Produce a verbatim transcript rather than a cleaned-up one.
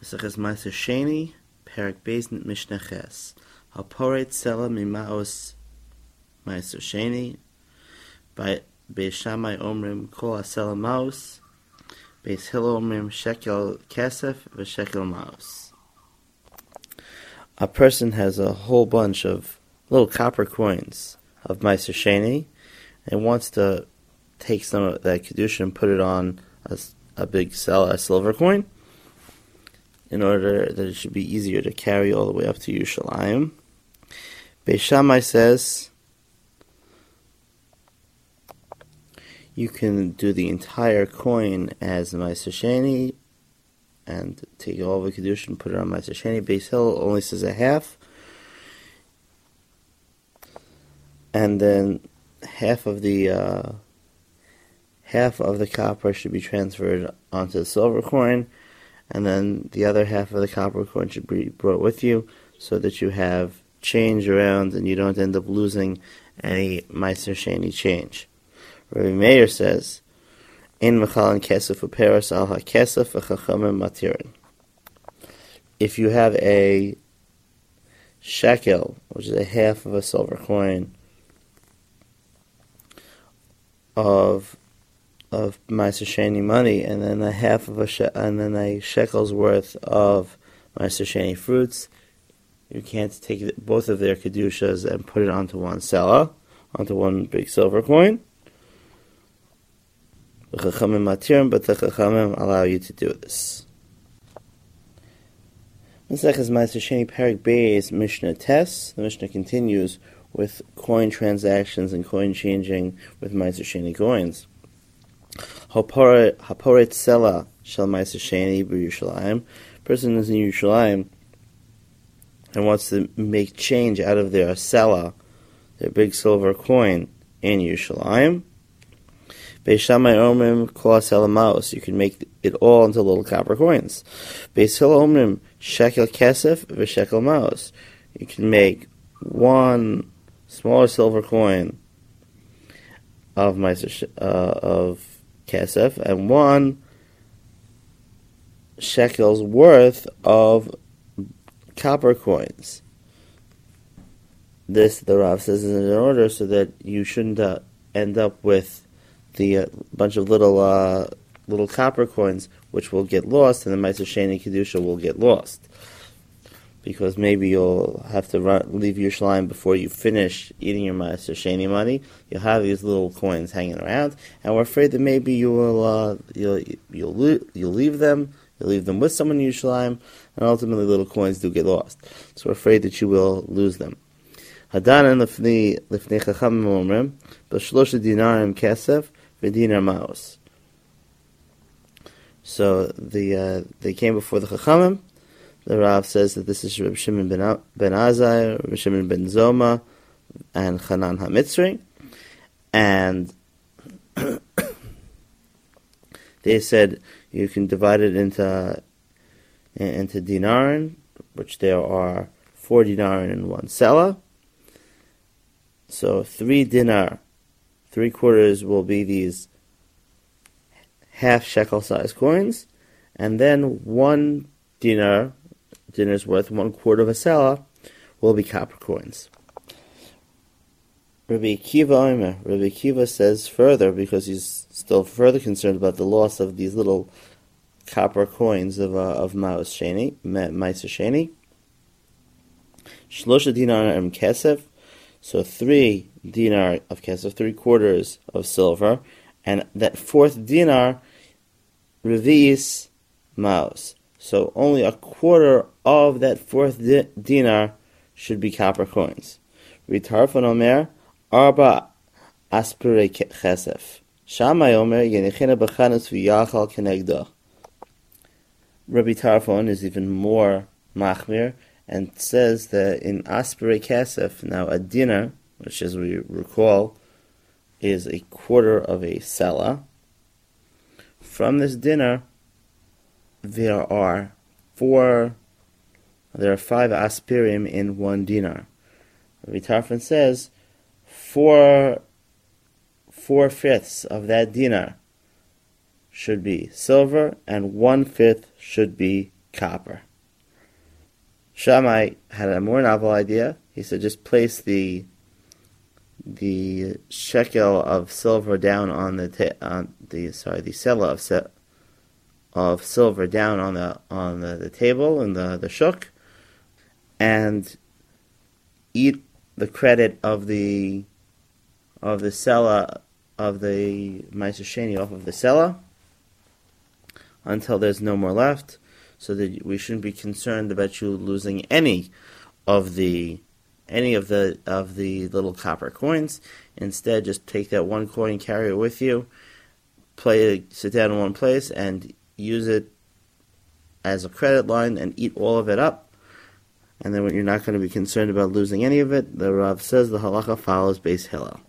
Maseches Ma'aser Sheni, Perek Beis Mishnah Ches. Haporet Sela Mimaos Ma'aser Sheni. By Beis Shammai Omrim Kol HaSela Maos. Beis Hillel Omrim Shekel Kesef V'Shekel Maos. A person has a whole bunch of little copper coins of Ma'aser Sheni and wants to take some of that Kedusha and put it on a, a big sell, a silver coin, in order that it should be easier to carry all the way up to Yerushalayim. Beis Shammai says you can do the entire coin as Ma'aser Sheni and take all the Kedusha and put it on Ma'aser Sheni. Beis Hillel only says a half, and then half of the uh, half of the copper should be transferred onto the silver coin, and then the other half of the copper coin should be brought with you, so that you have change around and you don't end up losing any Ma'aser Sheni change. Rabbi Meir says, "In mechalan kesef uperas al hakesef v'chachamim matirin." If you have a shekel, which is a half of a silver coin of of Ma'aser Sheni money, and then a half of a she- and then a shekel's worth of Ma'aser Sheni fruits, you can't take both of their kedushas and put it onto one selah, onto one big silver coin. The Chachamim matirim, but the Chachamim allow you to do this. Maseches Ma'aser Sheni Perek Beis Mishnah Tes. The Mishnah continues with coin transactions and coin changing with Ma'aser Sheni coins. Haporet Sela Shel Ma'aser Sheni b'Yerushalayim. Person is in Yerushalayim and wants to make change out of their sela, their big silver coin, in Yerushalayim. Beis Shammai Omrim Kol HaSela Maos. You can make it all into little copper coins. Beis Hillel Omrim Shekel Kesef V'Shekel Maos. You can make one smaller silver coin of Ma'aser uh, of Kesef and one shekel's worth of copper coins. This, the Rav says, is in order so that you shouldn't uh, end up with the uh, bunch of little uh, little copper coins which will get lost, and the Ma'aser Sheni Kedusha will get lost. Because maybe you'll have to run, leave Yerushalayim before you finish eating your Ma'aser Sheni money. You'll have these little coins hanging around, and we're afraid that maybe you will uh, you'll you'll you'll leave them. You'll leave them with someone in Yerushalayim, and ultimately little coins do get lost. So we're afraid that you will lose them. Hadanan lifnei lifnei chachamim omrim b'shlosha dinarim kesef v'dinar maos. So the uh, they came before the chachamim. The Rav says that this is Reb Shimon ben, ben Azai, Reb Shimon ben Zoma, and Chanan HaMitzri. And they said you can divide it into into dinarin, which there are four dinarin in one selah. So three dinar, three quarters will be these half shekel size coins, and then one dinar, dinar's worth, one quarter of a selah, will be copper coins. Rabbi Akiva Omer, Rabbi Akiva says further, because he's still further concerned about the loss of these little copper coins of uh, of Ma'aser Sheni, Ma'aser Sheni. Shlosha dinar em kesef, so three dinar of kesef, three quarters of silver, and that fourth dinar, revi'is maos. So only a quarter of that fourth di- dinar should be copper coins. Ritarfon Omer, Arba aspire chesef. Shammai Omer, Yenichina b'chanus v'yachal kenegdo. Rabbi Tarfon is even more machmir and says that in aspire kesef, now a dinar, which as we recall is a quarter of a selah, from this dinar there are four, there are five aspirim in one dinar. Rabbi Tarfon says four, four fifths of that dinar should be silver, and one fifth should be copper. Shammai had a more novel idea. He said just place the the shekel of silver down on the ta- on the sorry the sela of se- of silver down on the on the, the table in the the shuk, and eat the credit of the of the sela of the Ma'aser Sheni off of the sela until there's no more left, so that we shouldn't be concerned about you losing any of the any of the of the little copper coins. Instead, just take that one coin, carry it with you, play, sit down in one place, and use it as a credit line, and eat all of it up. And then when you're not going to be concerned about losing any of it, the Rav says the halacha follows Beis Hillel.